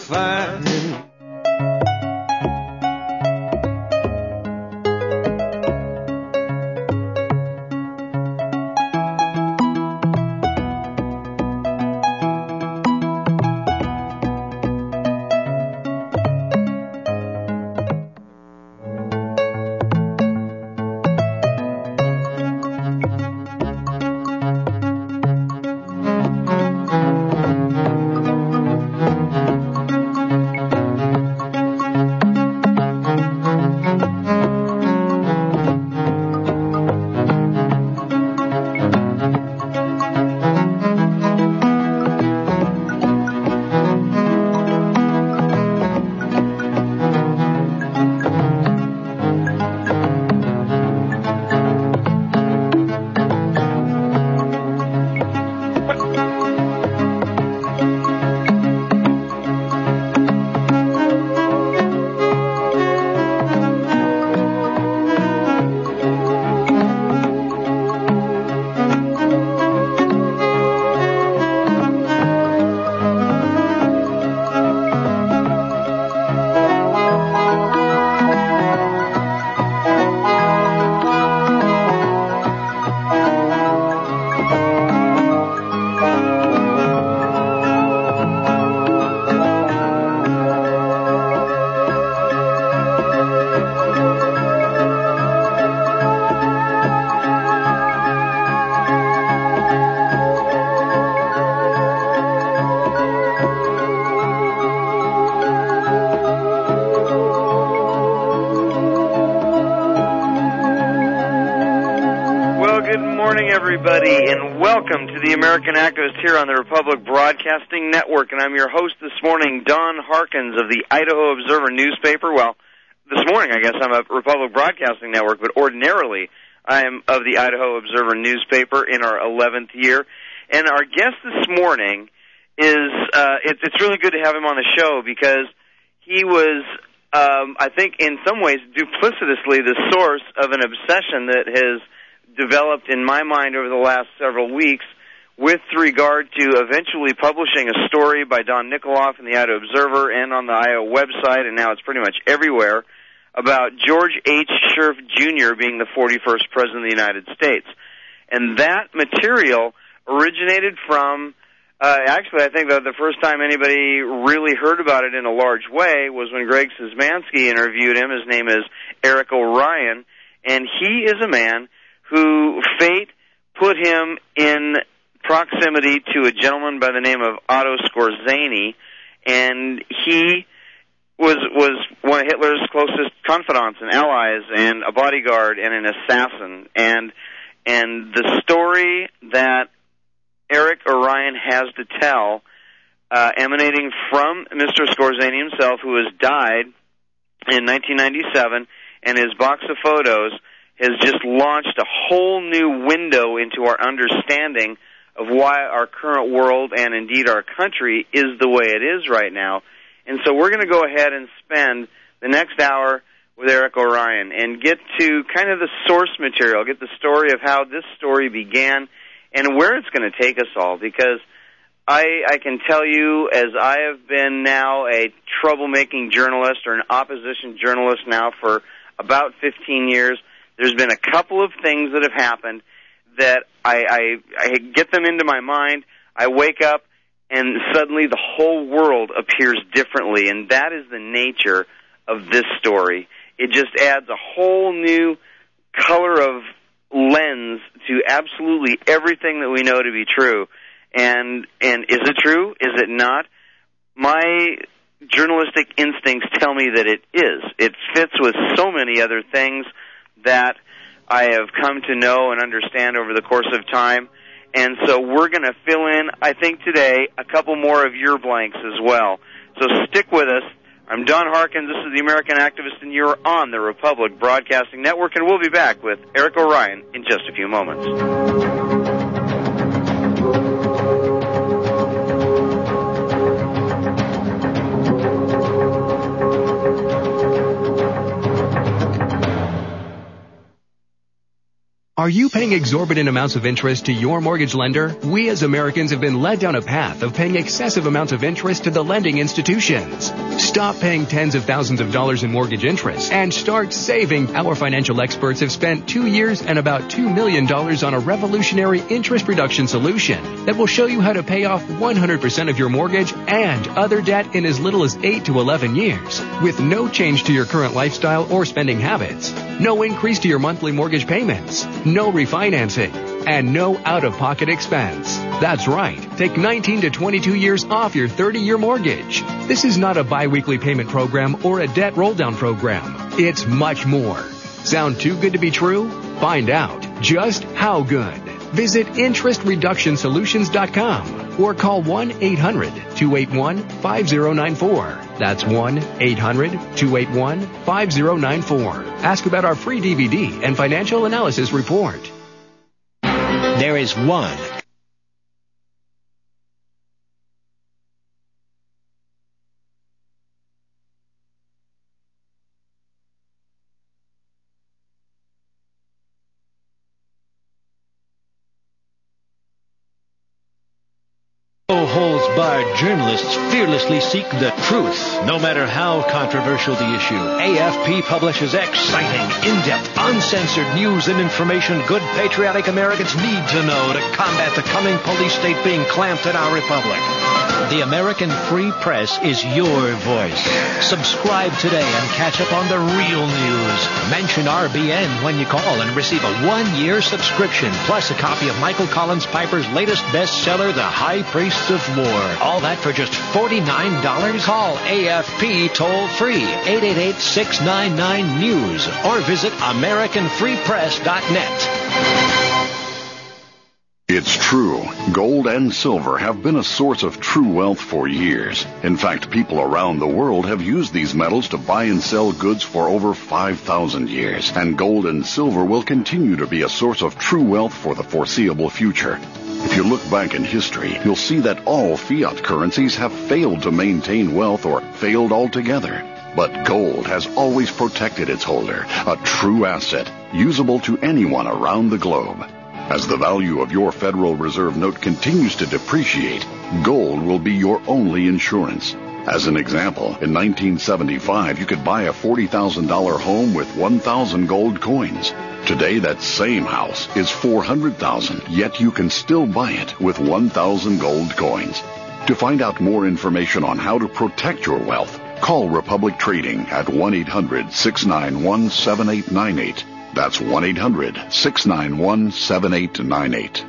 fine. Everybody, and welcome to the American Activist here on the Republic Broadcasting Network. And I'm your host this morning, Don Harkins of the Idaho Observer newspaper. Well, this morning I guess I'm at Republic Broadcasting Network, but ordinarily I am of the Idaho Observer newspaper in our 11th year. And our guest this morning is, it's really good to have him on the show because he was, I think in some ways duplicitously the source of an obsession that has developed in my mind over the last several weeks with regard to eventually publishing a story by Don Nikoloff in the Idaho Observer and on the Idaho website, and now it's pretty much everywhere, about George H. Scherf Jr. being the 41st President of the United States. And that material originated from, actually I think that the first time anybody really heard about it in a large way was when Greg Szymanski interviewed him. His name is Eric Orion, and he is a man who fate put him in proximity to a gentleman by the name of Otto Skorzeny, and he was one of Hitler's closest confidants and allies and a bodyguard and an assassin. And the story that Eric Orion has to tell, emanating from Mr. Skorzeny himself, who has died in 1997, and his box of photos has just launched a whole new window into our understanding of why our current world and indeed our country is the way it is right now. And so we're going to go ahead and spend the next hour with Eric Orion and get to kind of the source material, get the story of how this story began and where it's going to take us all, because I can tell you, as I have been now a troublemaking journalist or an opposition journalist now for about 15 years, there's been a couple of things that have happened that I get them into my mind, I wake up, and suddenly the whole world appears differently, and that is the nature of this story. It just adds a whole new color of lens to absolutely everything that we know to be true. And is it true? Is it not? My journalistic instincts tell me that it is. It fits with so many other things that I have come to know and understand over the course of time. And so we're going to fill in, I think today, a couple more of your blanks as well. So stick with us. I'm Don Harkins. This is the American Activist, and you're on the Republic Broadcasting Network, and we'll be back with Eric Orion in just a few moments. Are you paying exorbitant amounts of interest to your mortgage lender? We as Americans have been led down a path of paying excessive amounts of interest to the lending institutions. Stop paying tens of thousands of dollars in mortgage interest and start saving. Our financial experts have spent 2 years and about $2 million on a revolutionary interest reduction solution that will show you how to pay off 100% of your mortgage and other debt in as little as 8 to 11 years with no change to your current lifestyle or spending habits, no increase to your monthly mortgage payments, no refinancing, and no out-of-pocket expense. That's right. Take 19 to 22 years off your 30-year mortgage. This is not a bi-weekly payment program or a debt roll-down program. It's much more. Sound too good to be true? Find out just how good. Visit interestreductionsolutions.com or call 1-800-281-5094. That's 1-800-281-5094. Ask about our free DVD and financial analysis report. There is one journalists fearlessly seek the truth, no matter how controversial the issue. AFP publishes exciting, in-depth, uncensored news and information good patriotic Americans need to know to combat the coming police state being clamped in our republic. The American Free Press is your voice. Subscribe today and catch up on the real news. Mention RBN when you call and receive a 1-year subscription, plus a copy of Michael Collins Piper's latest bestseller, The High Priests of War. All that for just $49? Call AFP toll-free, 888-699-NEWS, or visit AmericanFreePress.net. It's true. Gold and silver have been a source of true wealth for years. In fact, people around the world have used these metals to buy and sell goods for over 5,000 years. And gold and silver will continue to be a source of true wealth for the foreseeable future. If you look back in history, you'll see that all fiat currencies have failed to maintain wealth or failed altogether. But gold has always protected its holder, a true asset, usable to anyone around the globe. As the value of your Federal Reserve note continues to depreciate, gold will be your only insurance. As an example, in 1975, you could buy a $40,000 home with 1,000 gold coins. Today, that same house is $400,000, yet you can still buy it with 1,000 gold coins. To find out more information on how to protect your wealth, call Republic Trading at 1-800-691-7898. That's 1-800-691-7898.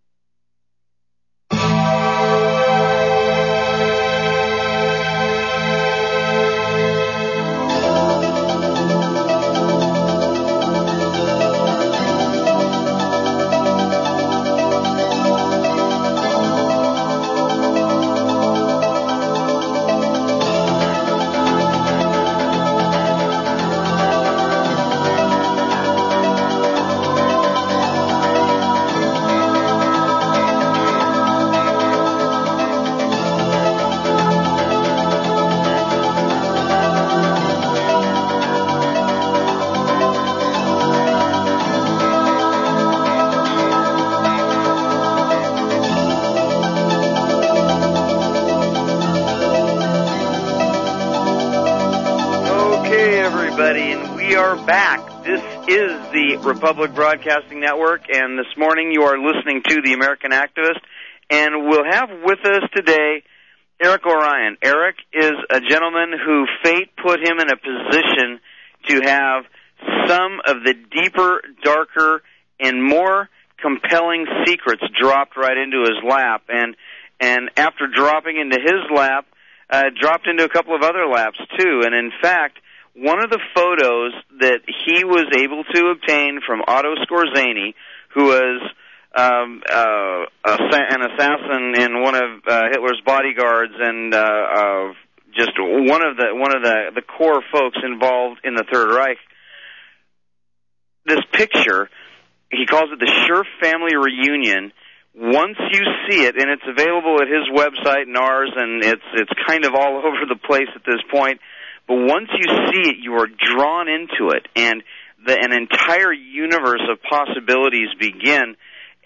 Republic Broadcasting Network, and this morning you are listening to The American Activist, and we'll have with us today Eric Orion. Eric is a gentleman who fate put him in a position to have some of the deeper, darker, and more compelling secrets dropped right into his lap, and after dropping into his lap, dropped into a couple of other laps too, and in fact, one of the photos that he was able to obtain from Otto Skorzeny, who was an assassin in one of Hitler's bodyguards and just one of the core folks involved in the Third Reich. This picture, he calls it the Scherff family reunion. Once you see it, and it's available at his website and ours, and it's kind of all over the place at this point. But once you see it, you are drawn into it, and an entire universe of possibilities begin,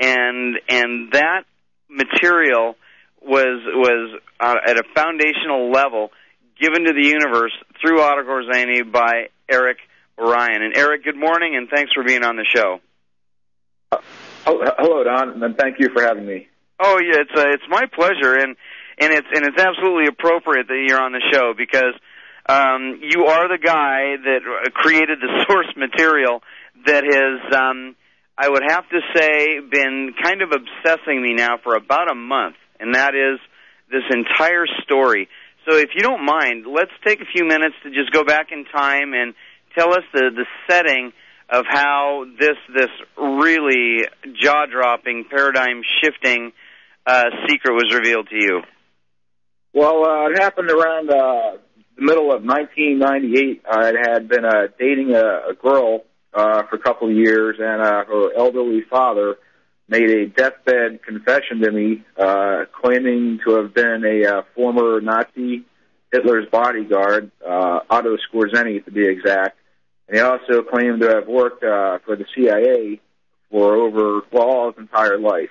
and that material was at a foundational level given to the universe through Otto Skorzeny by Eric Orion. And Eric, good morning, and thanks for being on the show. Hello, Don, and thank you for having me. Oh yeah, it's my pleasure, and it's absolutely appropriate that you're on the show because you are the guy that created the source material that has, I would have to say, been kind of obsessing me now for about a month, and that is this entire story. So if you don't mind, let's take a few minutes to just go back in time and tell us the setting of how this really jaw-dropping, paradigm-shifting secret was revealed to you. Well, it happened around the middle of 1998. I had been dating a girl for a couple of years, and her elderly father made a deathbed confession to me, claiming to have been a former Nazi Hitler's bodyguard, Otto Skorzeny to be exact. And he also claimed to have worked for the CIA for all his entire life.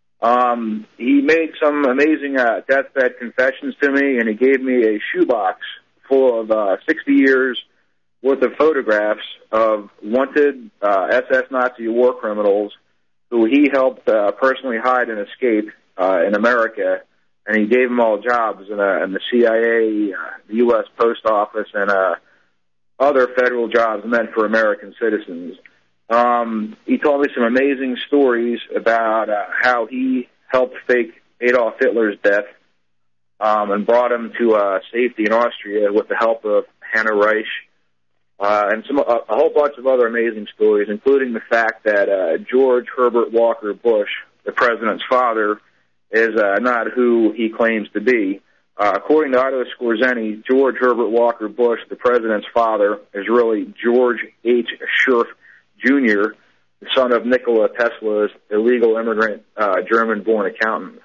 He made some amazing deathbed confessions to me, and he gave me a shoebox full of 60 years worth of photographs of wanted SS Nazi war criminals who he helped personally hide and escape in America, and he gave them all jobs in the CIA, the U.S. Post Office, and other federal jobs meant for American citizens. He told me some amazing stories about how he helped fake Adolf Hitler's death and brought him to safety in Austria with the help of Hannah Reich, and a whole bunch of other amazing stories, including the fact that George Herbert Walker Bush, the president's father, is not who he claims to be. According to Otto Skorzeny, George Herbert Walker Bush, the president's father, is really George H. Scherf Jr., the son of Nikola Tesla's illegal immigrant German-born accountant.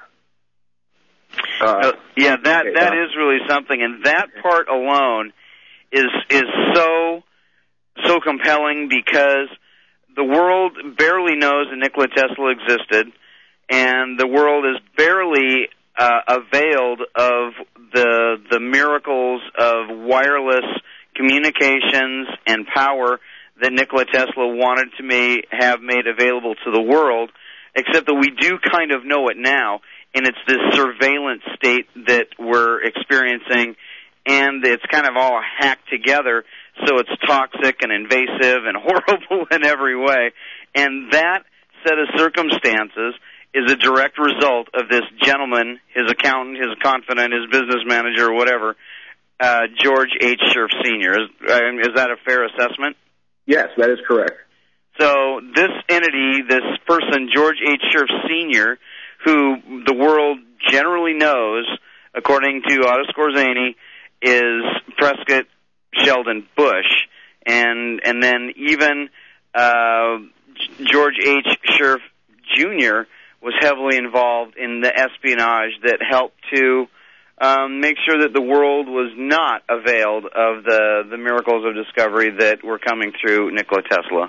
That is really something, and that part alone is so compelling because the world barely knows that Nikola Tesla existed, and the world is barely availed of the miracles of wireless communications and power that Nikola Tesla wanted to have made available to the world, except that we do kind of know it now, and it's this surveillance state that we're experiencing, and it's kind of all hacked together, so it's toxic and invasive and horrible in every way. And that set of circumstances is a direct result of this gentleman, his accountant, his confidant, his business manager, or whatever, George H. Scherf Sr. Is that a fair assessment? Yes, that is correct. So this entity, this person, George H. Scherf Sr., who the world generally knows, according to Otto Skorzeny, is Prescott Sheldon Bush, and then even George H. Scherf Jr. was heavily involved in the espionage that helped to make sure that the world was not availed of the miracles of discovery that were coming through Nikola Tesla.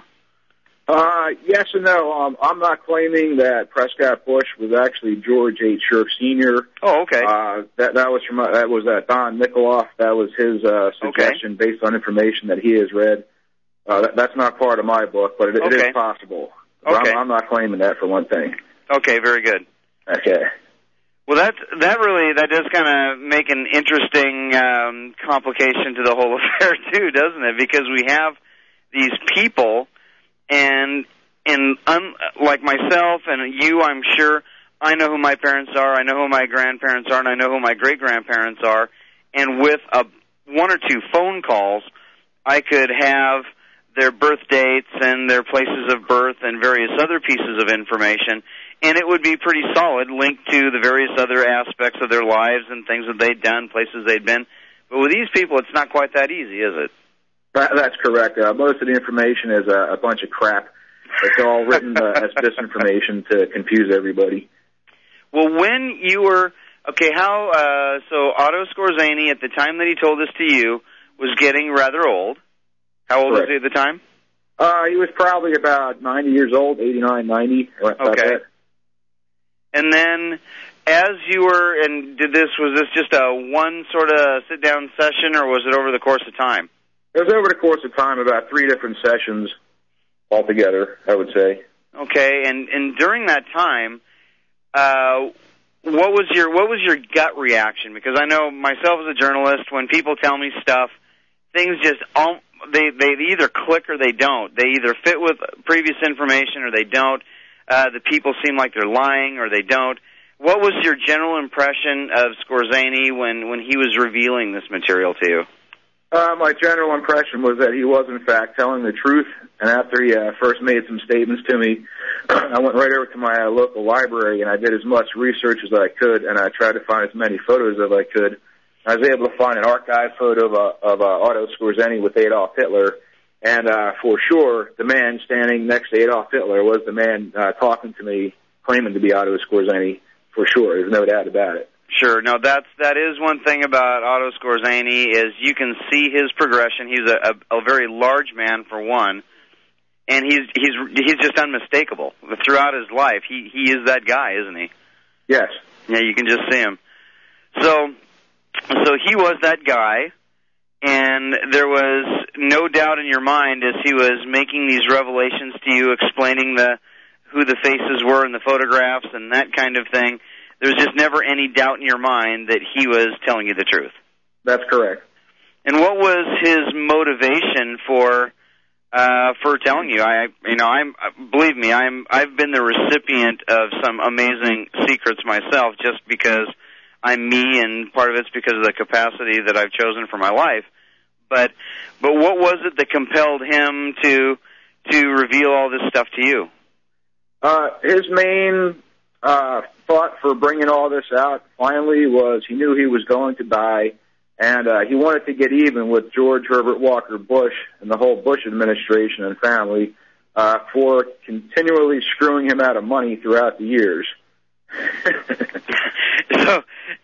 Yes and no. I'm not claiming that Prescott Bush was actually George H. Scherf Sr. Oh, okay. That was Don Nikoloff. That was his suggestion based on information that he has read. That's not part of my book, but it is possible. Okay. I'm not claiming that for one thing. Okay, very good. Okay. Well, that does kind of make an interesting complication to the whole affair too, doesn't it? Because we have these people, and like myself and you, I'm sure, I know who my parents are, I know who my grandparents are, and I know who my great-grandparents are, and with one or two phone calls, I could have their birth dates and their places of birth and various other pieces of information, and it would be pretty solid, linked to the various other aspects of their lives and things that they'd done, places they'd been. But with these people, it's not quite that easy, is it? That's correct. Most of the information is a bunch of crap. It's all written as disinformation to confuse everybody. Well, when you were, so Otto Skorzeny, at the time that he told this to you, was getting rather old. How old was he at the time? He was probably about 90 years old, 89, 90. Okay. And then, as you were, and was this just a one sort of sit-down session, or was it over the course of time? It was over the course of time, about 3 different sessions altogether, I would say. Okay, and during that time, what was your gut reaction? Because I know myself as a journalist, when people tell me stuff, things just they either click or they don't. They either fit with previous information or they don't. The people seem like they're lying or they don't. What was your general impression of Skorzeny when he was revealing this material to you? My general impression was that he was, in fact, telling the truth. And after he first made some statements to me, I went right over to my local library, and I did as much research as I could, and I tried to find as many photos as I could. I was able to find an archive photo of Otto Skorzeny with Adolf Hitler, and for sure, the man standing next to Adolf Hitler was the man talking to me, claiming to be Otto Skorzeny, for sure. There's no doubt about it. Sure. No, that is one thing about Otto Skorzeny is you can see his progression. He's a very large man, for one, and he's just unmistakable throughout his life. He is that guy, isn't he? Yes. Yeah, you can just see him. So he was that guy, and there was no doubt in your mind as he was making these revelations to you, explaining who the faces were in the photographs and that kind of thing. There was just never any doubt in your mind that he was telling you the truth. That's correct. And what was his motivation for telling you? Believe me, I've been the recipient of some amazing secrets myself, just because I'm me, and part of it's because of the capacity that I've chosen for my life. But what was it that compelled him to reveal all this stuff to you? His main thought for bringing all this out finally was he knew he was going to die, and he wanted to get even with George Herbert Walker Bush and the whole Bush administration and family for continually screwing him out of money throughout the years. So,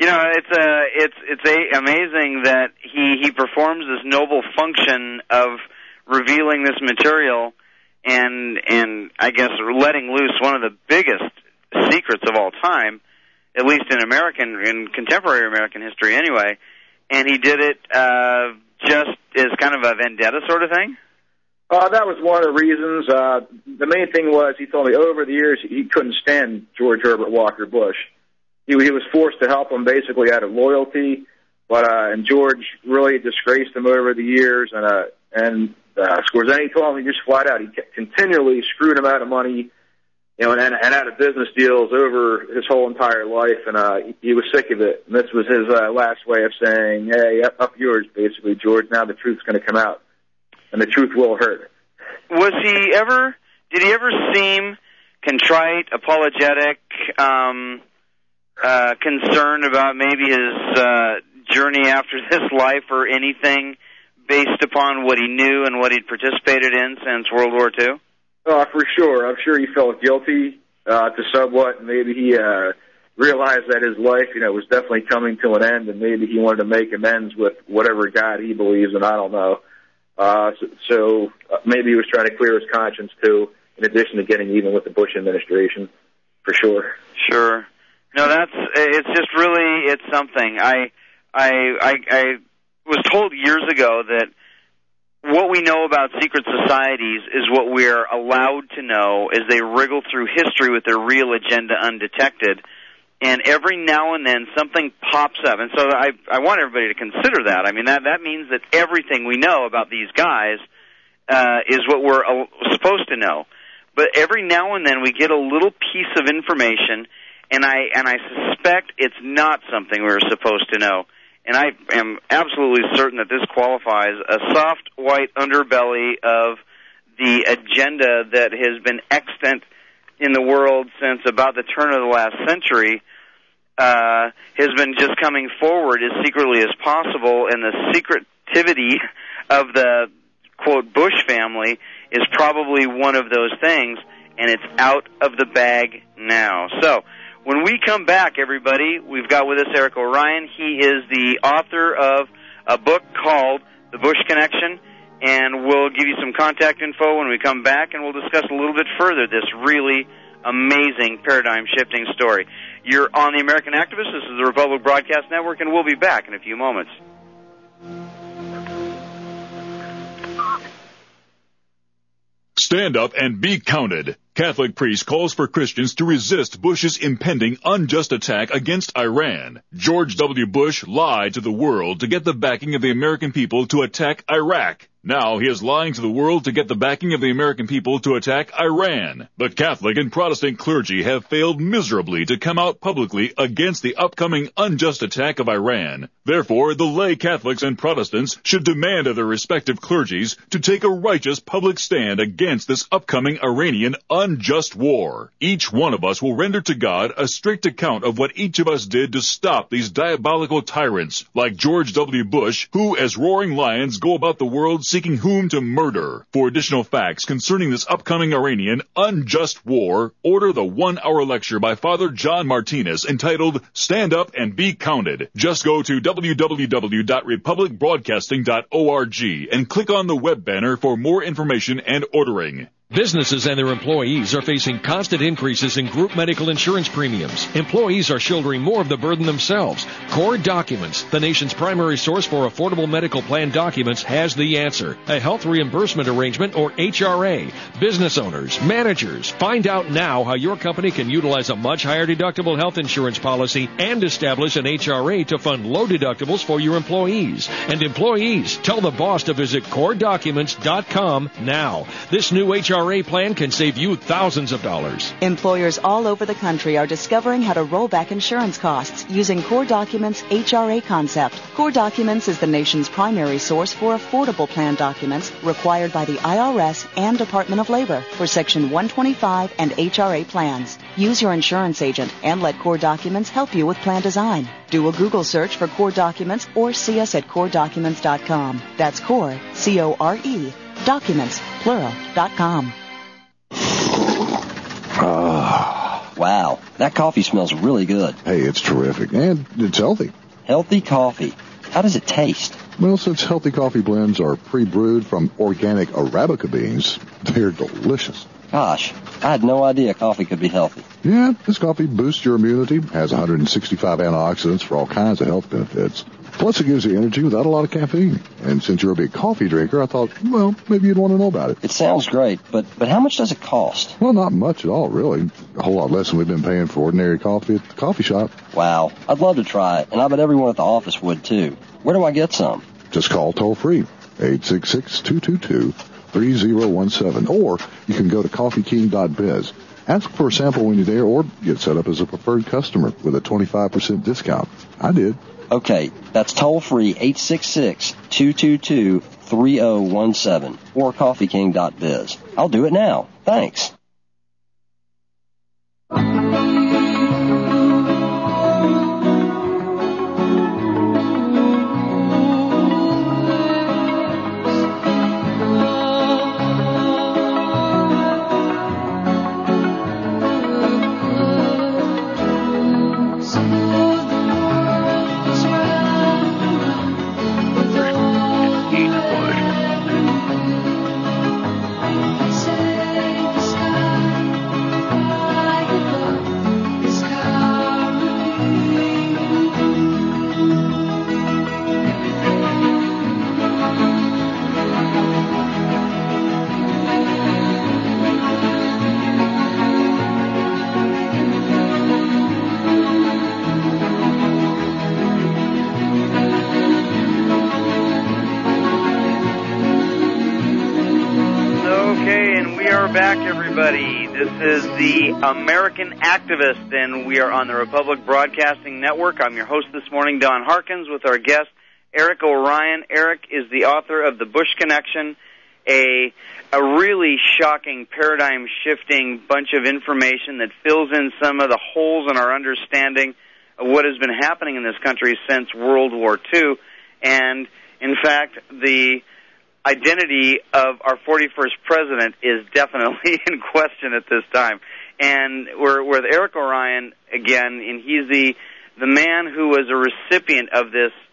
it's amazing that he performs this noble function of revealing this material and I guess letting loose one of the biggest secrets of all time, at least in contemporary American history anyway, and he did it just as kind of a vendetta sort of thing? That was one of the reasons. The main thing was he told me over the years he couldn't stand George Herbert Walker Bush. He was forced to help him basically out of loyalty, and George really disgraced him over the years, and Skorzeny told me just flat out he continually screwed him out of money, and out of business deals over his whole entire life, and he was sick of it. And this was his last way of saying, "Hey, up yours, basically, George. Now the truth's going to come out, and the truth will hurt." Did he ever seem contrite, apologetic, concerned about maybe his journey after this life or anything based upon what he knew and what he'd participated in since World War II? For sure. I'm sure he felt guilty to somewhat. Maybe he realized that his life, was definitely coming to an end, and maybe he wanted to make amends with whatever God he believes in. I don't know. So maybe he was trying to clear his conscience too, in addition to getting even with the Bush administration, for sure. Sure. No, it's just really, it's something. I was told years ago that what we know about secret societies is what we're allowed to know as they wriggle through history with their real agenda undetected. And every now and then something pops up. And so I want everybody to consider that. I mean, that means that everything we know about these guys is what we're supposed to know. But every now and then we get a little piece of information, and I suspect it's not something we're supposed to know. And I am absolutely certain that this qualifies a soft white underbelly of the agenda that has been extant in the world since about the turn of the last century, has been just coming forward as secretly as possible, and the secretivity of the, quote, Bush family is probably one of those things, and it's out of the bag now. So, when we come back, everybody, we've got with us Eric Orion. He is the author of a book called The Bush Connection, and we'll give you some contact info when we come back, and we'll discuss a little bit further this really amazing paradigm-shifting story. You're on the American Activist. This is the Republic Broadcast Network, and we'll be back in a few moments. Stand up and be counted. Catholic priest calls for Christians to resist Bush's impending unjust attack against Iran. George W. Bush lied to the world to get the backing of the American people to attack Iraq. Now he is lying to the world to get the backing of the American people to attack Iran. The Catholic and Protestant clergy have failed miserably to come out publicly against the upcoming unjust attack of Iran. Therefore, the lay Catholics and Protestants should demand of their respective clergies to take a righteous public stand against this upcoming Iranian unjust war. Each one of us will render to God a strict account of what each of us did to stop these diabolical tyrants like George W. Bush, who as roaring lions go about the world seeking whom to murder. For additional facts concerning this upcoming Iranian unjust war, order the 1-hour lecture by Father John Martinez entitled Stand Up and Be Counted. Just go to www.republicbroadcasting.org and click on the web banner for more information and ordering. Businesses and their employees are facing constant increases in group medical insurance premiums. Employees are shouldering more of the burden themselves. Core Documents, the nation's primary source for affordable medical plan documents, has the answer. A health reimbursement arrangement, or HRA. Business owners, managers, find out now how your company can utilize a much higher deductible health insurance policy and establish an HRA to fund low deductibles for your employees. And employees, tell the boss to visit CoreDocuments.com now. This new HRA plan can save you thousands of dollars. Employers all over the country are discovering how to roll back insurance costs using Core Documents' HRA concept. Core Documents is the nation's primary source for affordable plan documents required by the IRS and Department of Labor for Section 125 and HRA plans. Use your insurance agent and let Core Documents help you with plan design. Do a Google search for Core Documents or see us at CoreDocuments.com. That's Core, C-O-R-E, Documents, plural.com. Wow, that coffee smells really good. Hey, it's terrific, and it's healthy. Healthy coffee. How does it taste? Well, since healthy coffee blends are pre-brewed from organic Arabica beans, they're delicious. Gosh, I had no idea coffee could be healthy. Yeah, this coffee boosts your immunity, has 165 antioxidants for all kinds of health benefits. Plus, it gives you energy without a lot of caffeine. And since you're a big coffee drinker, I thought, well, maybe you'd want to know about it. It sounds great, but how much does it cost? Well, not much at all, really. A whole lot less than we've been paying for ordinary coffee at the coffee shop. Wow, I'd love to try it, and I bet everyone at the office would, too. Where do I get some? Just call toll-free, 866-222-3017, or you can go to coffeeking.biz. Ask for a sample when you're there, or get set up as a preferred customer with a 25% discount. I did. Okay, that's toll-free, 866-222-3017, or coffeeking.biz. I'll do it now. Thanks. This is the American Activist, and we are on the Republic Broadcasting Network. I'm your host this morning, Don Harkins, with our guest, Eric Orion. Eric is the author of The Bush Connection, a really shocking, paradigm-shifting bunch of information that fills in some of the holes in our understanding of what has been happening in this country since World War II. And, in fact, the identity of our 41st president is definitely in question at this time. And we're with Eric Orion again, and he's the man who was a recipient of this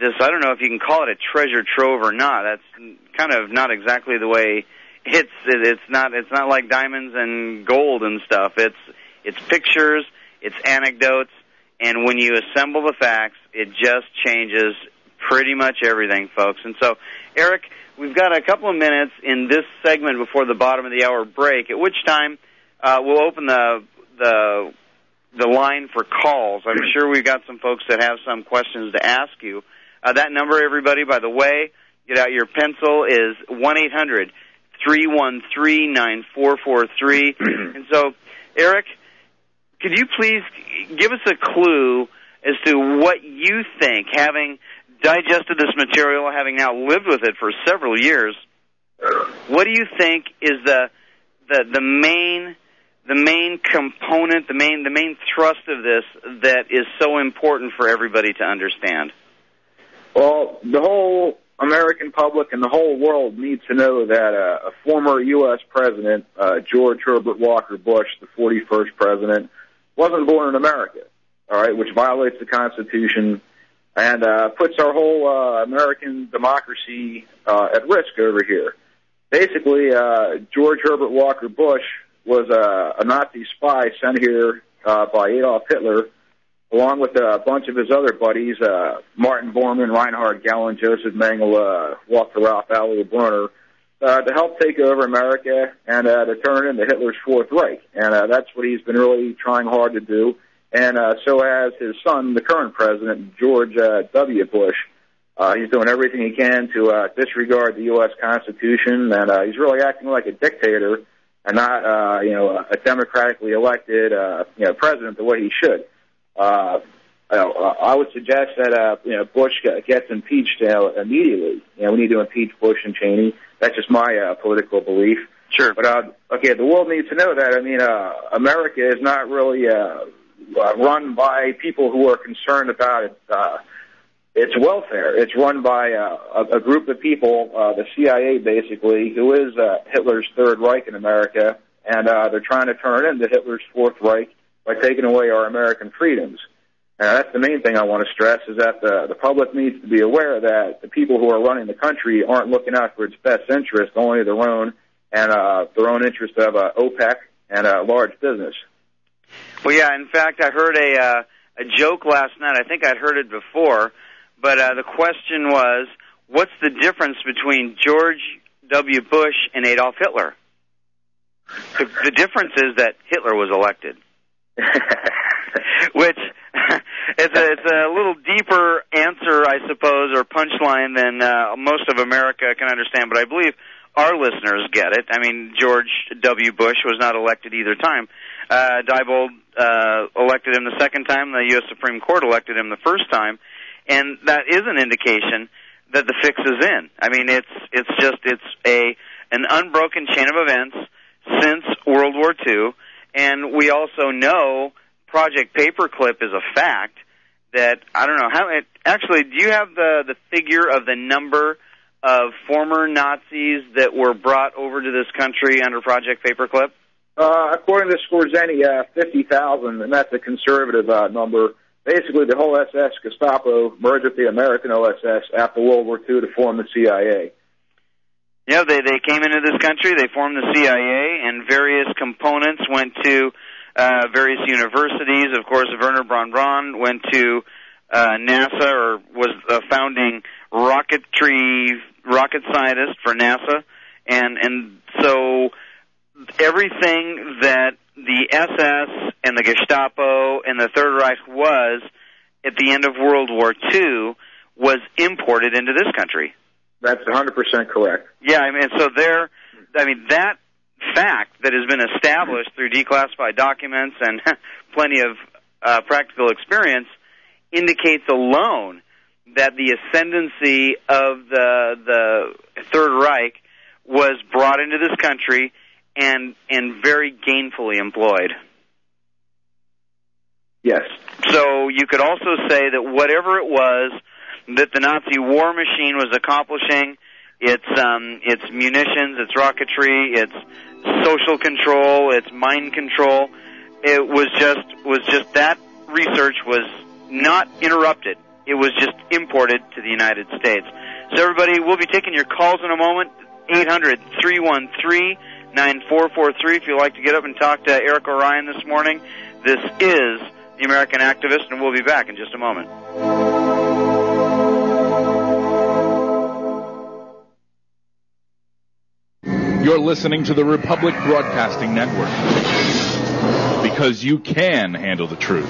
I don't know if you can call it a treasure trove or not. That's kind of not exactly the way it's not like diamonds and gold and stuff. It's pictures, it's anecdotes, and when you assemble the facts, it just changes pretty much everything, folks. And so, Eric, we've got a couple of minutes in this segment before the bottom of the hour break, at which time we'll open the line for calls. I'm sure we've got some folks that have some questions to ask you. That number, everybody, by the way, get out your pencil, is 1-800-313-9443. And so, Eric, could you please give us a clue as to what you think, having digested this material, having now lived with it for several years, what do you think is the main component, the main thrust of this that is so important for everybody to understand? Well, the whole American public and the whole world needs to know that a former U.S. president, George Herbert Walker Bush, the 41st president, wasn't born in America, all right, which violates the Constitution and puts our whole American democracy at risk over here. Basically, George Herbert Walker Bush was a Nazi spy sent here by Adolf Hitler, along with a bunch of his other buddies, Martin Bormann, Reinhard Gehlen, Joseph Mengele, Walter Ralph, Alois Brunner, to help take over America and to turn it into Hitler's Fourth Reich. And that's what he's been really trying hard to do. And so has his son, the current president, George W. Bush. He's doing everything he can to disregard the U.S. Constitution, and he's really acting like a dictator and not, a democratically elected, president the way he should. I would suggest that, Bush gets impeached immediately. We need to impeach Bush and Cheney. That's just my political belief. Sure. But, the world needs to know that. America is not really run by people who are concerned about its welfare. It's run by a group of people, the CIA basically, who is Hitler's Third Reich in America, and they're trying to turn it into Hitler's Fourth Reich by taking away our American freedoms. And that's the main thing I want to stress, is that the public needs to be aware that the people who are running the country aren't looking out for its best interest, only their own, and their own interest of OPEC and large business. Well, yeah, in fact, I heard a joke last night. I think I'd heard it before, but the question was, what's the difference between George W. Bush and Adolf Hitler? The difference is that Hitler was elected. Which it's a little deeper answer, I suppose, or punchline than most of America can understand, but I believe our listeners get it. George W. Bush was not elected either time. Diebold elected him the second time. The U.S. Supreme Court elected him the first time, and that is an indication that the fix is in. It's an unbroken chain of events since World War II, and we also know Project Paperclip is a fact that, I don't know, actually, do you have the figure of the number of former Nazis that were brought over to this country under Project Paperclip? According to Skorzeny, 50,000, and that's a conservative number. Basically, the whole SS Gestapo merged with the American OSS after World War II to form the CIA. Yeah, they came into this country, they formed the CIA, and various components went to various universities. Of course, Werner von Braun went to NASA, or was a founding rocket scientist for NASA, and so everything that the SS and the Gestapo and the Third Reich was at the end of World War II was imported into this country. That's 100% correct. Yeah, so that fact that has been established through declassified documents and plenty of practical experience indicates alone that the ascendancy of the Third Reich was brought into this country and very gainfully employed. Yes. So you could also say that whatever it was that the Nazi war machine was accomplishing, its munitions, its rocketry, its social control, its mind control, it was just that research was not interrupted. It was just imported to the United States. So everybody, we'll be taking your calls in a moment. 800-313-9443 if you'd like to get up and talk to Eric Orion this morning. This is The American Activist, and we'll be back in just a moment. You're listening to the Republic Broadcasting Network, because you can handle the truth.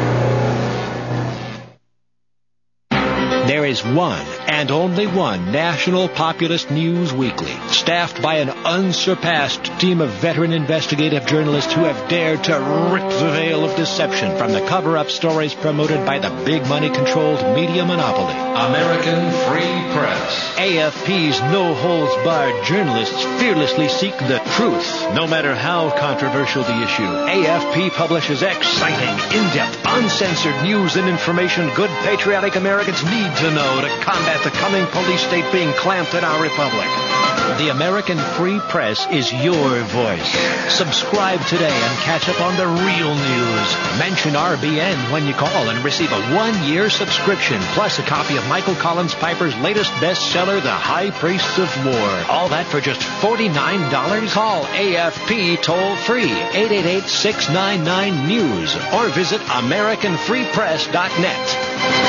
There is one and only one national populist news weekly, staffed by an unsurpassed team of veteran investigative journalists who have dared to rip the veil of deception from the cover-up stories promoted by the big money-controlled media monopoly. American Free Press. AFP's no-holds-barred journalists fearlessly seek the truth, no matter how controversial the issue. AFP publishes exciting, in-depth, uncensored news and information good patriotic Americans need to know to combat the coming police state being clamped in our republic. The American Free Press is your voice. Subscribe today and catch up on the real news. Mention RBN when you call and receive a 1-year subscription, plus a copy of Michael Collins Piper's latest bestseller, The High Priests of War. All that for just $49? Call AFP toll-free, 888-699-NEWS, or visit AmericanFreePress.net.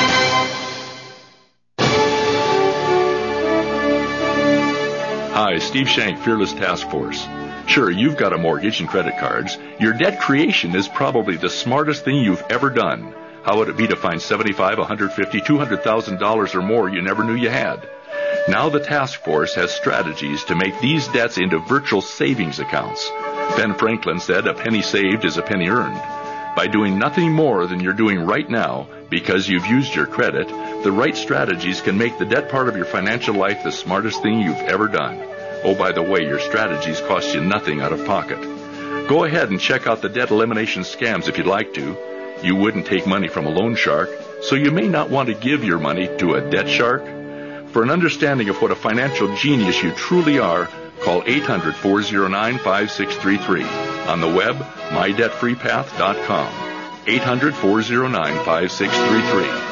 Hi, Steve Shank, Fearless Task Force. Sure, you've got a mortgage and credit cards. Your debt creation is probably the smartest thing you've ever done. How would it be to find $75,000, $150,000, $200,000 or more you never knew you had? Now the task force has strategies to make these debts into virtual savings accounts. Ben Franklin said, "A penny saved is a penny earned." By doing nothing more than you're doing right now, because you've used your credit, the right strategies can make the debt part of your financial life the smartest thing you've ever done. Oh, by the way, your strategies cost you nothing out of pocket. Go ahead and check out the debt elimination scams if you'd like to. You wouldn't take money from a loan shark, so you may not want to give your money to a debt shark. For an understanding of what a financial genius you truly are, call 800-409-5633. On the web, mydebtfreepath.com. 800-409-5633.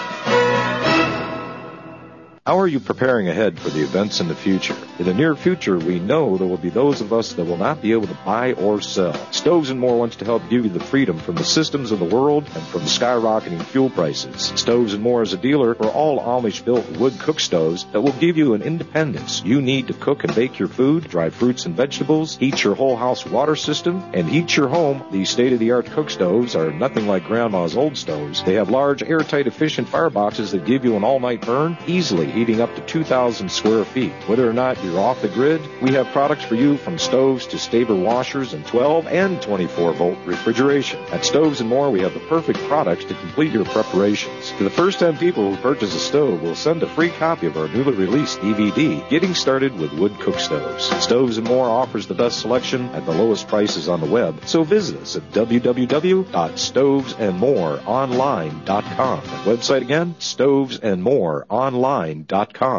How are you preparing ahead for the events in the future? In the near future, we know there will be those of us that will not be able to buy or sell. Stoves & More wants to help give you the freedom from the systems of the world and from skyrocketing fuel prices. Stoves & More is a dealer for all Amish-built wood cook stoves that will give you an independence you need to cook and bake your food, dry fruits and vegetables, heat your whole house water system, and heat your home. These state-of-the-art cook stoves are nothing like Grandma's old stoves. They have large, airtight, efficient fireboxes that give you an all-night burn, easily heating up to 2,000 square feet. Whether or not you're off the grid, we have products for you from stoves to Staber washers and 12 and 24-volt refrigeration. At Stoves & More, we have the perfect products to complete your preparations. To the first-time people who purchase a stove, we'll send a free copy of our newly released DVD, Getting Started with Wood Cook Stoves. Stoves & More offers the best selection at the lowest prices on the web, so visit us at www.stovesandmoreonline.com. That website again, stovesandmoreonline.com.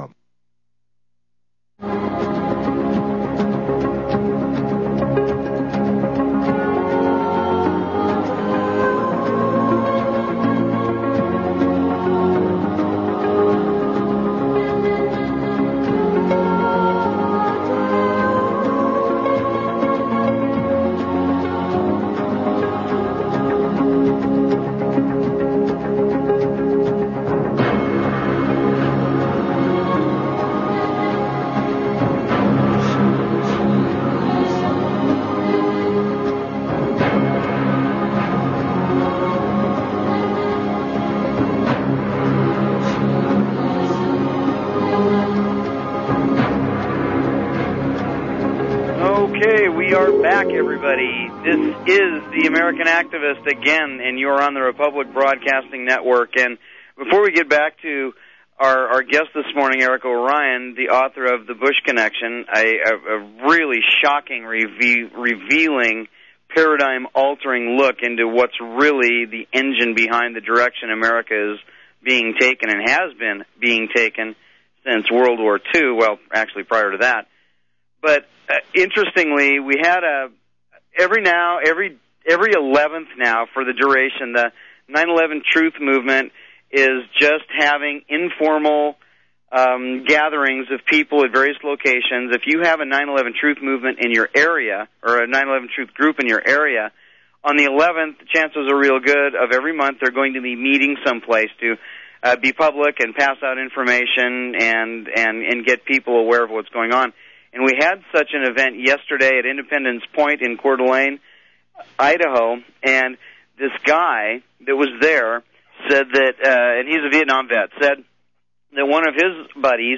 Everybody, this is the American Activist again, and you're on the Republic Broadcasting Network. And before we get back to our guest this morning, Eric Orion, the author of The Bush Connection, a really shocking, revealing, paradigm-altering look into what's really the engine behind the direction America is being taken and has been being taken since World War II, well, actually prior to that. But interestingly, we had every 11th now for the duration, the 9/11 Truth Movement is just having informal gatherings of people at various locations. If you have a 9/11 Truth movement in your area, or a 9/11 Truth group in your area, on the 11th, the chances are real good of every month they're going to be meeting someplace to be public and pass out information and get people aware of what's going on. And we had such an event yesterday at Independence Point in Coeur d'Alene, Idaho, and this guy that was there said that, and he's a Vietnam vet, said that one of his buddies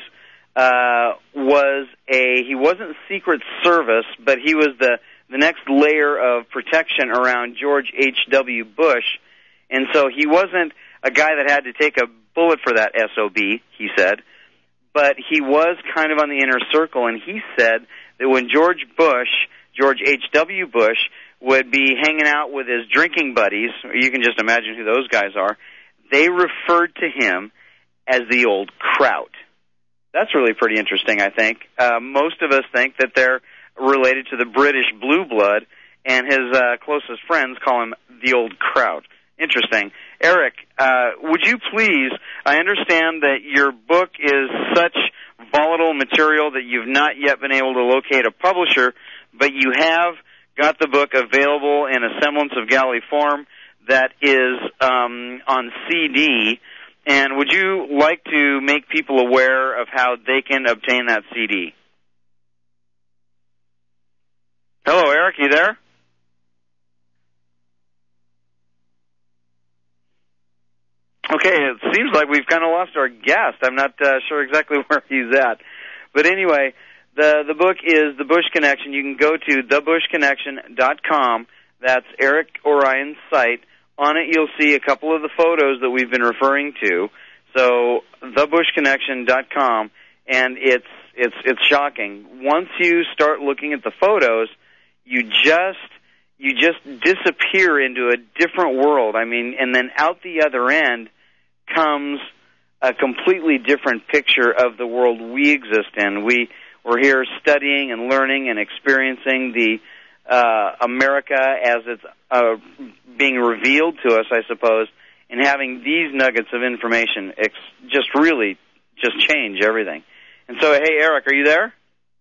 he wasn't Secret Service, but he was the next layer of protection around George H.W. Bush, and so he wasn't a guy that had to take a bullet for that SOB, he said, but he was kind of on the inner circle, and he said that when George H.W. Bush, would be hanging out with his drinking buddies, you can just imagine who those guys are, they referred to him as the old Kraut. That's really pretty interesting, I think. Most of us think that they're related to the British blue blood, and his closest friends call him the old Kraut. Interesting. Eric, would you please, I understand that your book is such volatile material that you've not yet been able to locate a publisher, but you have got the book available in a semblance of galley form that is on CD, and would you like to make people aware of how they can obtain that CD? Hello, Eric, you there? Okay, it seems like we've kind of lost our guest. I'm not sure exactly where he's at. But anyway, the book is The Bush Connection. You can go to thebushconnection.com. That's Eric Orion's site. On it, you'll see a couple of the photos that we've been referring to. So, thebushconnection.com, and it's shocking. Once you start looking at the photos, you just disappear into a different world. I mean, and then out the other end comes a completely different picture of the world we exist in. We're here studying and learning and experiencing the America as it's being revealed to us, I suppose, and having these nuggets of information just change everything. And so, hey, Eric, are you there?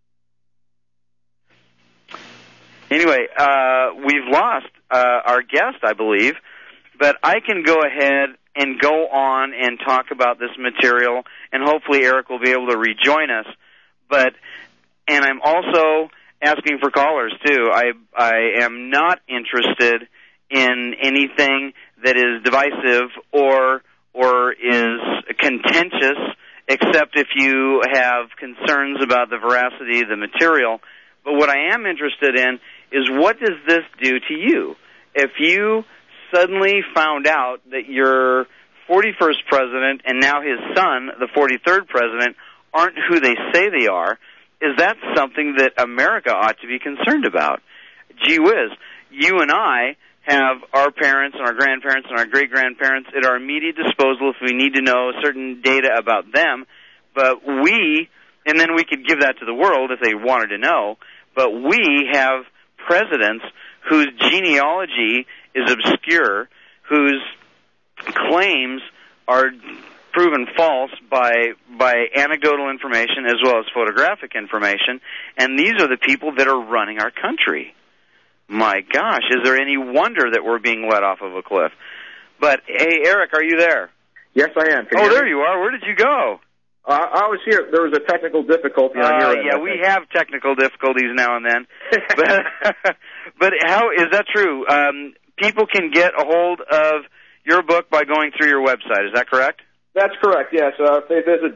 Anyway, we've lost our guest, I believe, but I can go ahead and go on and talk about this material, and hopefully Eric will be able to rejoin us. And I'm also asking for callers, too. I am not interested in anything that is divisive or is contentious, except if you have concerns about the veracity of the material. But what I am interested in is, what does this do to you? If you suddenly found out that your 41st president and now his son, the 43rd president, aren't who they say they are, is that something that America ought to be concerned about? Gee whiz, you and I have our parents and our grandparents and our great-grandparents at our immediate disposal if we need to know certain data about them, and then we could give that to the world if they wanted to know, but we have presidents whose genealogy is obscure, whose claims are proven false by anecdotal information as well as photographic information, and these are the people that are running our country. My gosh, is there any wonder that we're being let off of a cliff? But, hey, Eric, are you there? Yes, I am. There you are. Where did you go? I was here. There was a technical difficulty on your end. Yeah, we have technical difficulties now and then. But how is that true? People can get a hold of your book by going through your website. Is that correct? That's correct, yes. If they visit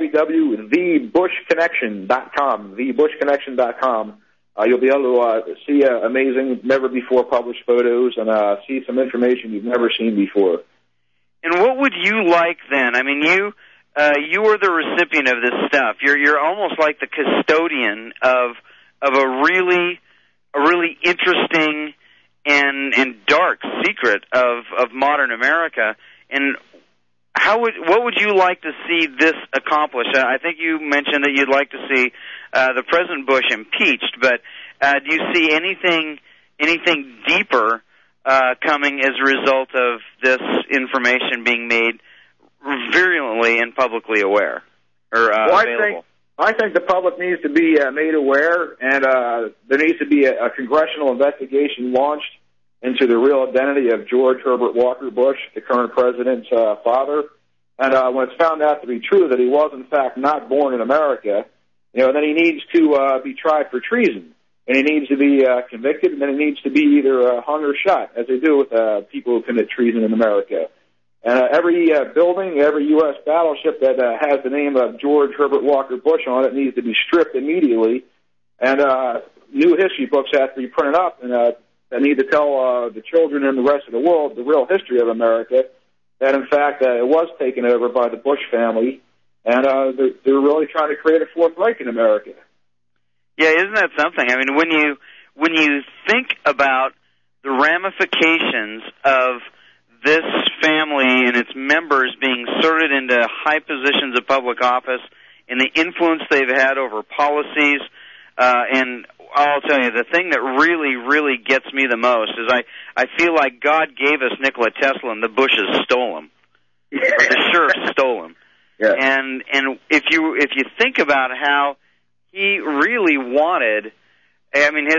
www.thebushconnection.com, thebushconnection.com, you'll be able to see amazing, never-before-published photos and see some information you've never seen before. And what would you like then? I mean, you are the recipient of this stuff. You're almost like the custodian of a really interesting and dark secret of modern America. And what would you like to see this accomplish? I think you mentioned that you'd like to see the President Bush impeached, but do you see anything deeper coming as a result of this information being made virulently and publicly aware or available. I think the public needs to be made aware, and there needs to be a congressional investigation launched into the real identity of George Herbert Walker Bush, the current president's father. And when it's found out to be true that he was, in fact, not born in America, then he needs to be tried for treason. And he needs to be convicted, and then he needs to be either hung or shot, as they do with people who commit treason in America. And every building, every U.S. battleship that has the name of George Herbert Walker Bush on it needs to be stripped immediately. And new history books have to be printed up, and that need to tell the children and the rest of the world the real history of America, that, in fact, it was taken over by the Bush family, and they're really trying to create a Fourth Reich in America. Yeah, isn't that something? I mean, when you think about the ramifications of this family and its members being sorted into high positions of public office and the influence they've had over policies, and I'll tell you, the thing that really, really gets me the most is I feel like God gave us Nikola Tesla and the Bushes stole him. Or the sheriff stole him. Yeah. And if you think about how he really wanted, I mean,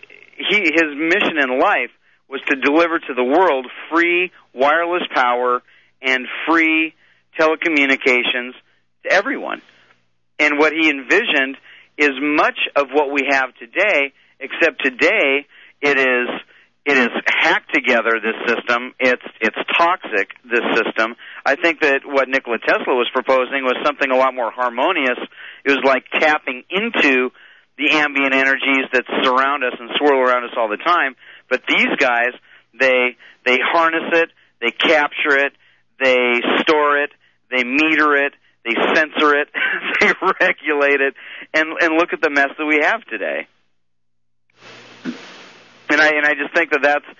his mission in life was to deliver to the world free wireless power and free telecommunications to everyone. And what he envisioned is much of what we have today, except today it is hacked together, this system. It's toxic, this system. I think that what Nikola Tesla was proposing was something a lot more harmonious. It was like tapping into the ambient energies that surround us and swirl around us all the time. But these guys, they harness it, they capture it, they store it, they meter it, they censor it, they regulate it, and look at the mess that we have today. And I just think that that's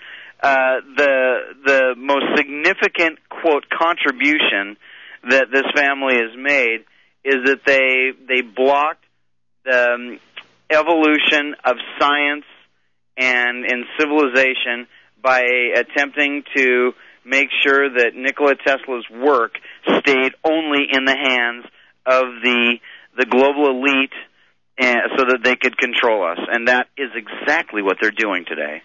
the most significant, quote, contribution that this family has made is that they blocked the evolution of science and civilization by attempting to make sure that Nikola Tesla's work stayed only in the hands of the global elite, so that they could control us. And that is exactly what they're doing today.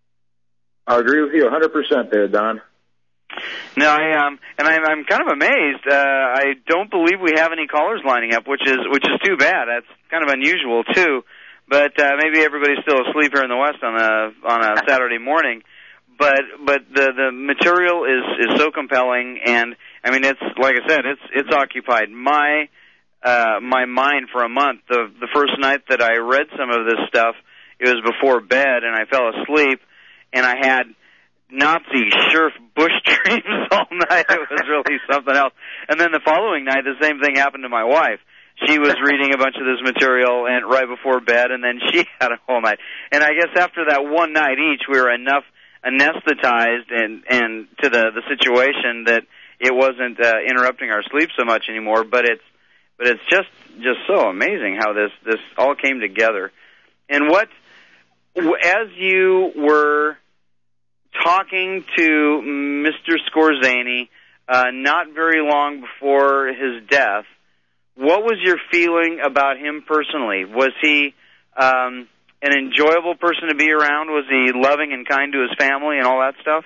I agree with you 100% there, Don. No, I'm kind of amazed. I don't believe we have any callers lining up, which is too bad. That's kind of unusual too. But maybe everybody's still asleep here in the West on a Saturday morning. But the material is so compelling, and I mean, it's like I said, it's occupied my mind for a month. The first night that I read some of this stuff, it was before bed, and I fell asleep, and I had Nazi sheriff Bush dreams all night. It was really something else. And then the following night, the same thing happened to my wife. She was reading a bunch of this material and right before bed, and then she had a whole night. And I guess after that one night each, we were enough anesthetized and to the situation that it wasn't interrupting our sleep so much anymore. But it's just so amazing how this all came together. And as you were talking to Mr. Skorzeny not very long before his death, what was your feeling about him personally? Was he an enjoyable person to be around? Was he loving and kind to his family and all that stuff?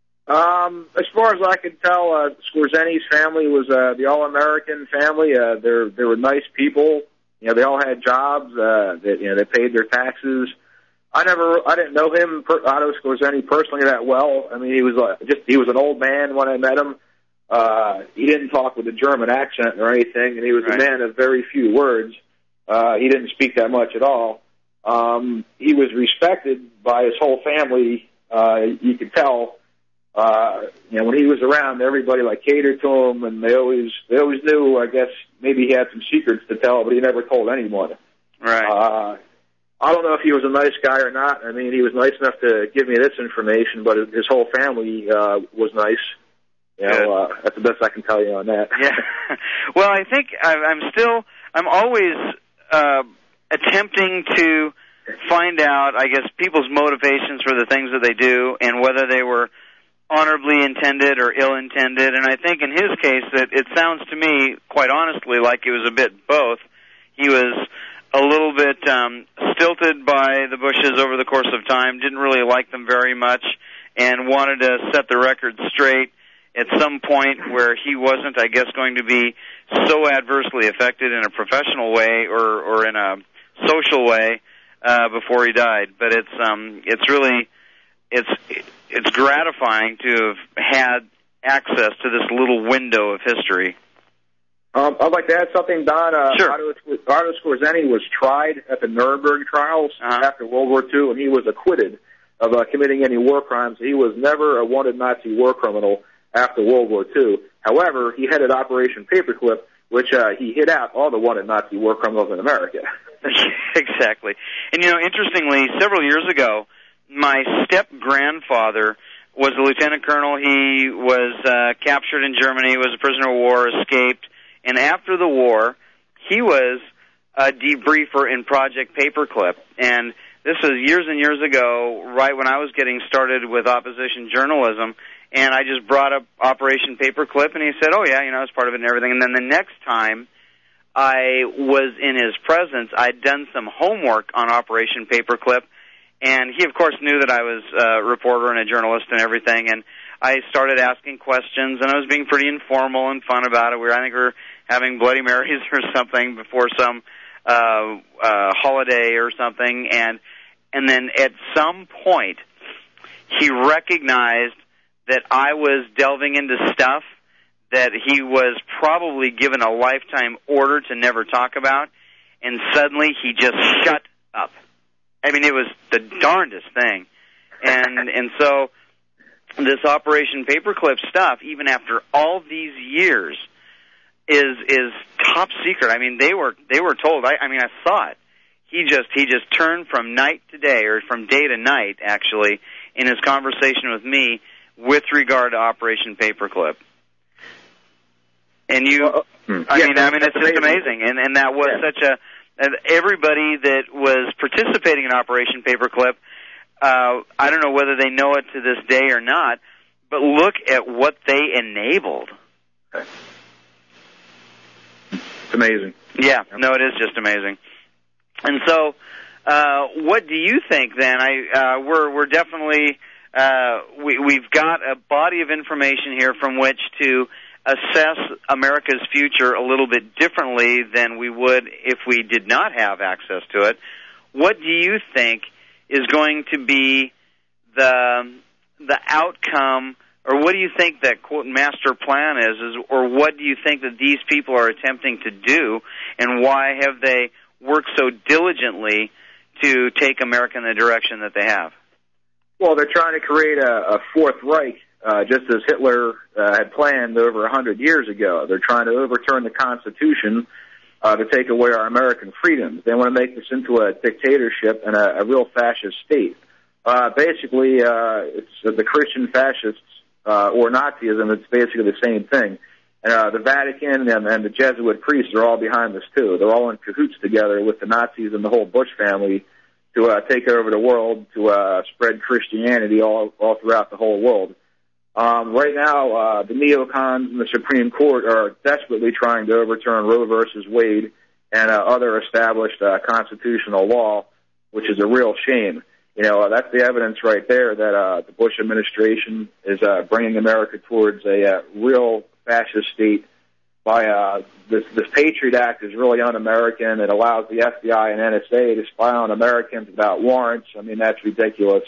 As far as I could tell, Skorzeny's family was the all-American family. They were nice people. They all had jobs. They paid their taxes. I didn't know him, Otto Skorzeny, personally that well. I mean, he was an old man when I met him. He didn't talk with a German accent or anything, and he was a man of very few words. He didn't speak that much at all. He was respected by his whole family. You could tell. When he was around, everybody catered to him, and they always knew. I guess maybe he had some secrets to tell, but he never told anyone. Right. I don't know if he was a nice guy or not. I mean, he was nice enough to give me this information, but his whole family was nice. That's the best I can tell you on that. Yeah. Well, I think I'm always attempting to find out, I guess, people's motivations for the things that they do, and whether they were honorably intended or ill-intended, and I think in his case that it sounds to me, quite honestly, like it was a bit both. He was a little bit stilted by the Bushes over the course of time, didn't really like them very much, and wanted to set the record straight at some point where he wasn't, I guess, going to be so adversely affected in a professional way or in a social way before he died. But it's really it's gratifying to have had access to this little window of history. I'd like to add something, Don. Sure. Otto Skorzeny was tried at the Nuremberg trials after World War II, and he was acquitted of committing any war crimes. He was never a wanted Nazi war criminal after World War II. However, he headed Operation Paperclip, which he hid out all the wanted Nazi war criminals in America. Exactly. And, interestingly, several years ago, my step-grandfather was a lieutenant colonel. He was captured in Germany, was a prisoner of war, escaped, and after the war, he was a debriefer in Project Paperclip. And this was years and years ago, right when I was getting started with opposition journalism, and I just brought up Operation Paperclip, and he said, oh, yeah, I was part of it and everything. And then the next time I was in his presence, I'd done some homework on Operation Paperclip, and he, of course, knew that I was a reporter and a journalist and everything, and I started asking questions, and I was being pretty informal and fun about it. I think we were having Bloody Marys or something before some holiday or something, and then at some point he recognized that I was delving into stuff that he was probably given a lifetime order to never talk about, and suddenly he just shut up. I mean, it was the darndest thing. And so this Operation Paperclip stuff, even after all these years, is top secret. I mean, they were told. I saw it. He just turned from night to day, or from day to night, actually, in his conversation with me with regard to Operation Paperclip. And it's just amazing. And that was such a everybody that was participating in Operation Paperclip. I don't know whether they know it to this day or not, but look at what they enabled. It's amazing. Yeah, no, it is just amazing. And so, what do you think then? We're definitely we've got a body of information here from which to assess America's future a little bit differently than we would if we did not have access to it. What do you think is going to be the outcome, or what do you think that, quote, master plan is, or what do you think that these people are attempting to do, and why have they worked so diligently to take America in the direction that they have? Well, they're trying to create a Fourth Reich, just as Hitler had planned over 100 years ago. They're trying to overturn the Constitution to take away our American freedoms. They want to make this into a dictatorship and a real fascist state. Basically, it's the Christian fascists or Nazism. It's basically the same thing. And the Vatican and the Jesuit priests are all behind this, too. They're all in cahoots together with the Nazis and the whole Bush family to take over the world, to spread Christianity all throughout the whole world. Right now, the neocons in the Supreme Court are desperately trying to overturn Roe versus Wade and other established constitutional law, which is a real shame. That's the evidence right there that the Bush administration is bringing America towards a real fascist state by this Patriot Act is really un-American. It allows the FBI and NSA to spy on Americans without warrants. I mean, that's ridiculous.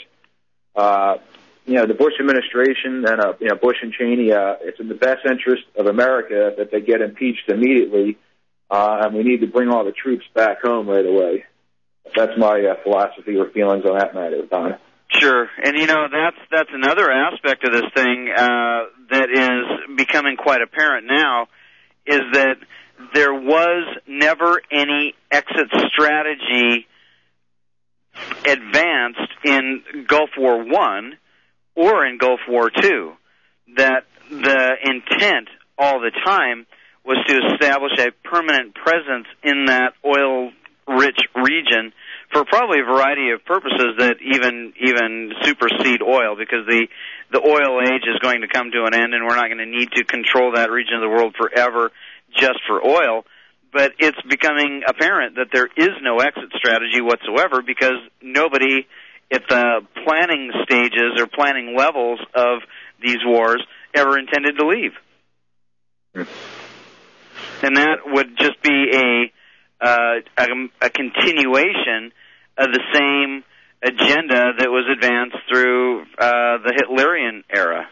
The Bush administration and Bush and Cheney, it's in the best interest of America that they get impeached immediately, and we need to bring all the troops back home right away. That's my philosophy or feelings on that matter, Don. Sure, and that's another aspect of this thing that is becoming quite apparent now, is that there was never any exit strategy advanced in Gulf War I or in Gulf War II. That the intent all the time was to establish a permanent presence in that oil rich region for probably a variety of purposes that even supersede oil, because the oil age is going to come to an end, and we're not going to need to control that region of the world forever just for oil. But it's becoming apparent that there is no exit strategy whatsoever, because nobody at the planning stages or planning levels of these wars ever intended to leave. And that would just be a continuation of the same agenda that was advanced through the Hitlerian era.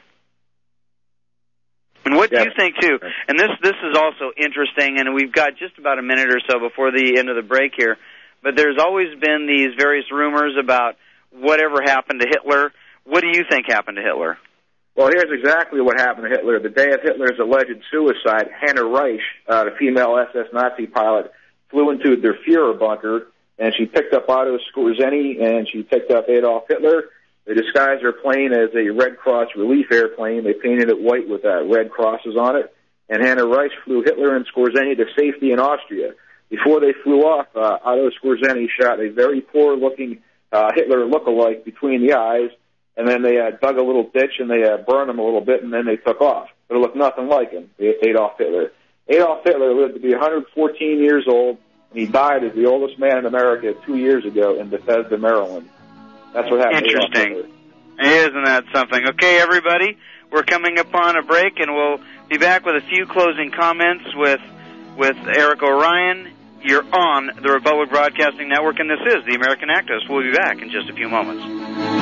And what do you think, too? And this is also interesting, and we've got just about a minute or so before the end of the break here, but there's always been these various rumors about whatever happened to Hitler. What do you think happened to Hitler? Well, here's exactly what happened to Hitler. The day of Hitler's alleged suicide, Hannah Reich, the female SS Nazi pilot, flew into their Führer bunker, and she picked up Otto Skorzeny, and she picked up Adolf Hitler. They disguised their plane as a Red Cross relief airplane. They painted it white with red crosses on it. And Hannah Reich flew Hitler and Skorzeny to safety in Austria. Before they flew off, Otto Skorzeny shot a very poor-looking Hitler look-alike between the eyes, and then they dug a little ditch and they burned him a little bit, and then they took off. But it looked nothing like him, Adolf Hitler. Adolf Hitler lived to be 114 years old, and he died as the oldest man in America 2 years ago in Bethesda, Maryland. That's what happened. Interesting. Isn't that something? Okay, everybody, we're coming upon a break, and we'll be back with a few closing comments with Eric Orion. You're on the Republic Broadcasting Network, and this is the American Activist. We'll be back in just a few moments.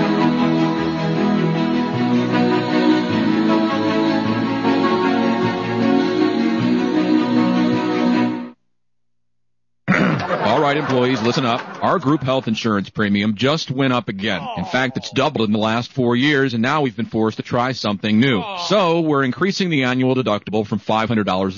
All right, employees, listen up. Our group health insurance premium just went up again. In fact, it's doubled in the last 4 years, and now we've been forced to try something new. So we're increasing the annual deductible from $500 to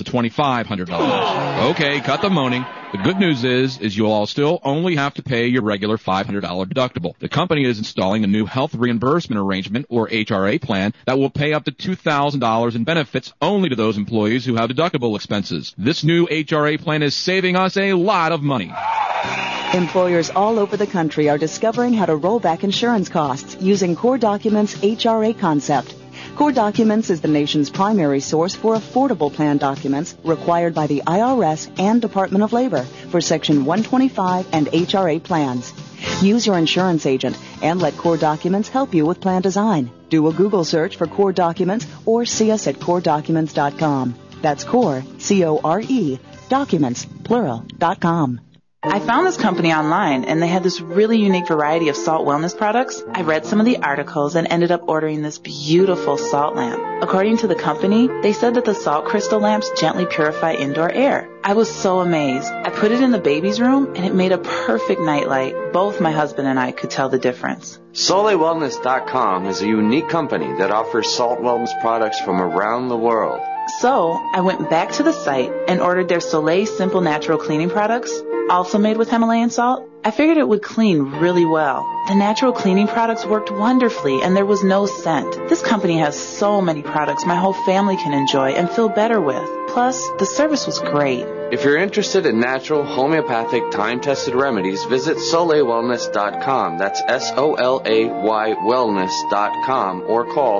$2,500. Okay, cut the moaning. The good news is you'll all still only have to pay your regular $500 deductible. The company is installing a new health reimbursement arrangement, or HRA plan, that will pay up to $2,000 in benefits only to those employees who have deductible expenses. This new HRA plan is saving us a lot of money. Employers all over the country are discovering how to roll back insurance costs using Core Documents' HRA concept. Core Documents is the nation's primary source for affordable plan documents required by the IRS and Department of Labor for Section 125 and HRA plans. Use your insurance agent and let Core Documents help you with plan design. Do a Google search for Core Documents or see us at CoreDocuments.com. That's Core, C-O-R-E, Documents, plural.com. I found this company online, and they had this really unique variety of salt wellness products. I read some of the articles and ended up ordering this beautiful salt lamp. According to the company, they said that the salt crystal lamps gently purify indoor air. I was so amazed. I put it in the baby's room, and it made a perfect nightlight. Both my husband and I could tell the difference. SoleilWellness.com is a unique company that offers salt wellness products from around the world. So, I went back to the site and ordered their Soleil Simple Natural Cleaning products, also made with Himalayan salt. I figured it would clean really well. The natural cleaning products worked wonderfully, and there was no scent. This company has so many products my whole family can enjoy and feel better with. Plus, the service was great. If you're interested in natural, homeopathic, time-tested remedies, visit SoleilWellness.com. That's S-O-L-A-Y wellness.com, or call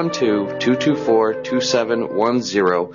312-224-2710,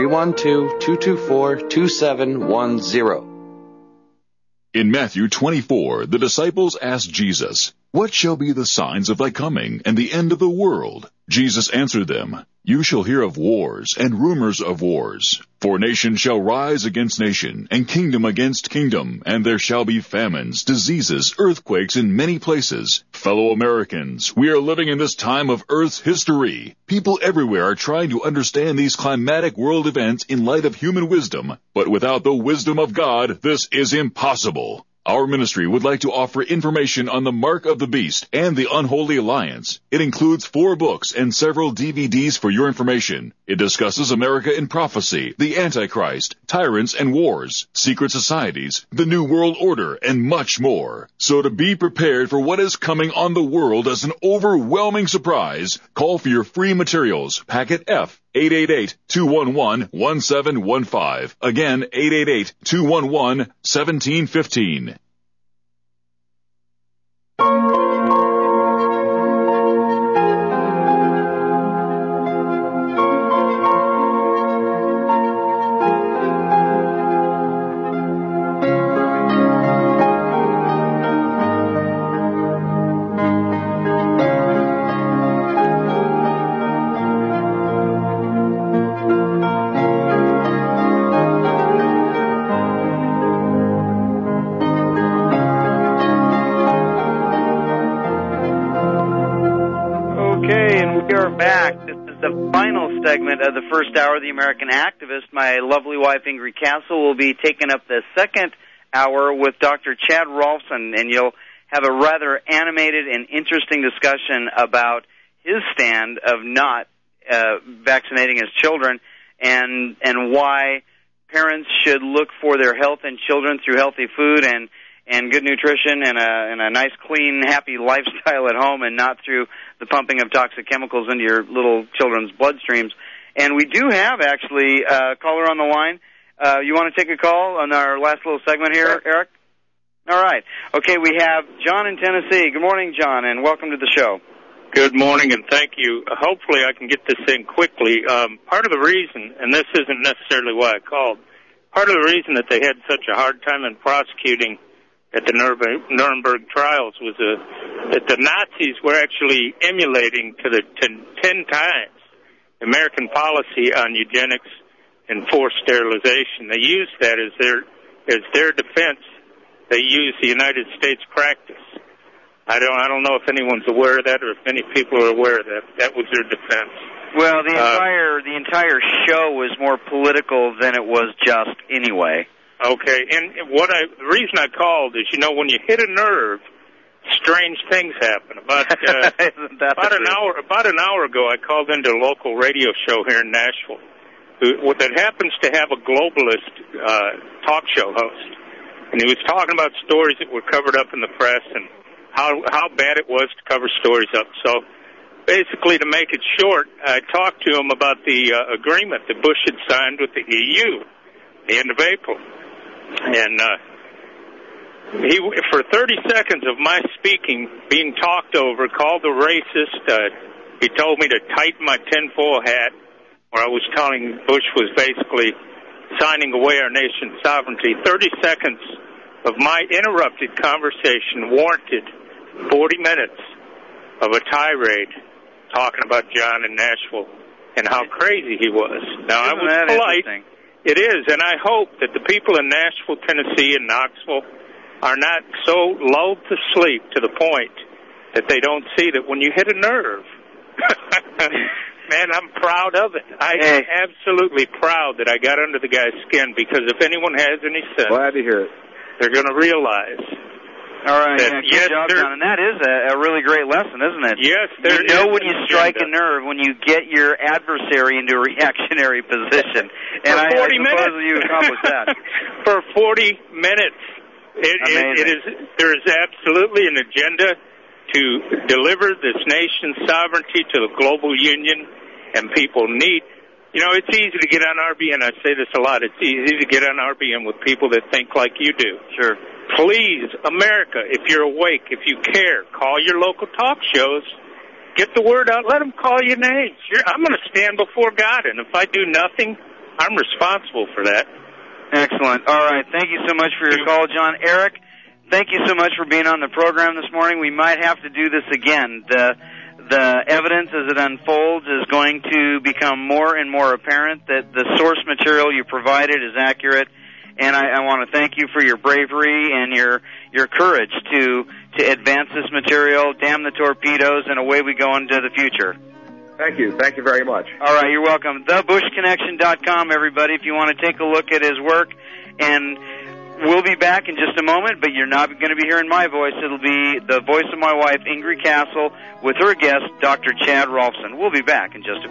312-224-2710. In Matthew 24, the disciples asked Jesus, "What shall be the signs of thy coming and the end of the world?" Jesus answered them, "You shall hear of wars and rumors of wars. For nation shall rise against nation, and kingdom against kingdom, and there shall be famines, diseases, earthquakes in many places." Fellow Americans, we are living in this time of Earth's history. People everywhere are trying to understand these climatic world events in light of human wisdom, but without the wisdom of God, this is impossible. Our ministry would like to offer information on the Mark of the Beast and the Unholy Alliance. It includes 4 books and several DVDs for your information. It discusses America in prophecy, the Antichrist, tyrants and wars, secret societies, the New World Order, and much more. So to be prepared for what is coming on the world as an overwhelming surprise, call for your free materials, Packet F, 888-211-1715. Again, 888-211-1715. Segment of the first hour of the American Activist. My lovely wife Ingrid Castle will be taking up the second hour with Dr. Chad Rolfson, and you'll have a rather animated and interesting discussion about his stand of not vaccinating his children and why parents should look for their health in children through healthy food and good nutrition and a nice, clean, happy lifestyle at home, and not through the pumping of toxic chemicals into your little children's bloodstreams. And we do have, actually, a caller on the line. You want to take a call on our last little segment here, Eric? All right. Okay, we have John in Tennessee. Good morning, John, and welcome to the show. Good morning, and thank you. Hopefully I can get this in quickly. Part of the reason, and this isn't necessarily why I called, part of the reason that they had such a hard time in prosecuting at the Nuremberg trials was that the Nazis were actually emulating to the 10 times American policy on eugenics and forced sterilization. They used that as their defense. They used the United States practice. I don't know if anyone's aware of that or if many people are aware of that. That was their defense. Well, the entire show was more political than it was just anyway. Okay, and the reason I called is, when you hit a nerve, strange things happen. About an hour ago, I called into a local radio show here in Nashville that happens to have a globalist talk show host, and he was talking about stories that were covered up in the press and how bad it was to cover stories up. So basically, to make it short, I talked to him about the agreement that Bush had signed with the EU at the end of April. And he, for 30 seconds of my speaking, being talked over, called a racist. He told me to tighten my tinfoil hat, where I was telling Bush was basically signing away our nation's sovereignty. 30 seconds of my interrupted conversation warranted 40 minutes of a tirade talking about John in Nashville and how crazy he was. Now, I was polite. It is, and I hope that the people in Nashville, Tennessee, and Knoxville are not so lulled to sleep to the point that they don't see that when you hit a nerve, man, I'm proud of it. I am absolutely proud that I got under the guy's skin, because if anyone has any sense, glad to hear it. They're going to realize. All right, good job, John. And that is a really great lesson, isn't it? Yes, you know when you strike a nerve, when you get your adversary into a reactionary position. And I suppose you accomplished that. For 40 minutes. There is absolutely an agenda to deliver this nation's sovereignty to the global union, and people need. It's easy to get on RBN. I say this a lot. It's easy to get on RBN with people that think like you do. Sure. Please, America, if you're awake, if you care, call your local talk shows. Get the word out. Let them call your names. I'm going to stand before God, and if I do nothing, I'm responsible for that. Excellent. All right. Thank you so much for your call, John. Eric, thank you so much for being on the program this morning. We might have to do this again. The evidence as it unfolds is going to become more and more apparent that the source material you provided is accurate. And I want to thank you for your bravery and your courage to advance this material, damn the torpedoes, and away we go into the future. Thank you. Thank you very much. All right, you're welcome. TheBushConnection.com, everybody, if you want to take a look at his work. And we'll be back in just a moment, but you're not going to be hearing my voice. It'll be the voice of my wife, Ingrid Castle, with her guest, Dr. Chad Rolfson. We'll be back in just a